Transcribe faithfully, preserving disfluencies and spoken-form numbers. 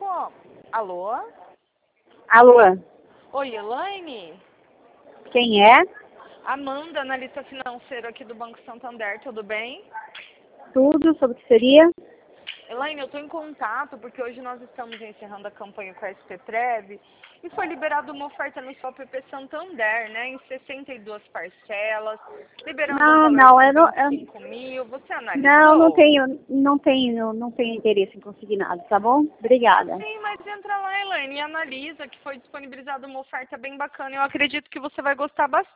Alô? Alô? Alô, Oi, Elaine? quem é? Amanda, analista financeira aqui do Banco Santander, tudo bem? Tudo sobre o que seria? Elaine, eu estou em contato porque hoje nós estamos encerrando a campanha com a S P Prev e foi liberada uma oferta no seu app Santander, né, em sessenta e duas parcelas, liberando um Não, valor não, de eu não, vinte e eu, cinco mil. Você não, não analisou? tenho, não tenho, não tenho interesse em conseguir nada, tá bom? Obrigada. Sim, mas entra lá, Elaine, e analisa que foi disponibilizada uma oferta bem bacana. Eu acredito que você vai gostar bastante.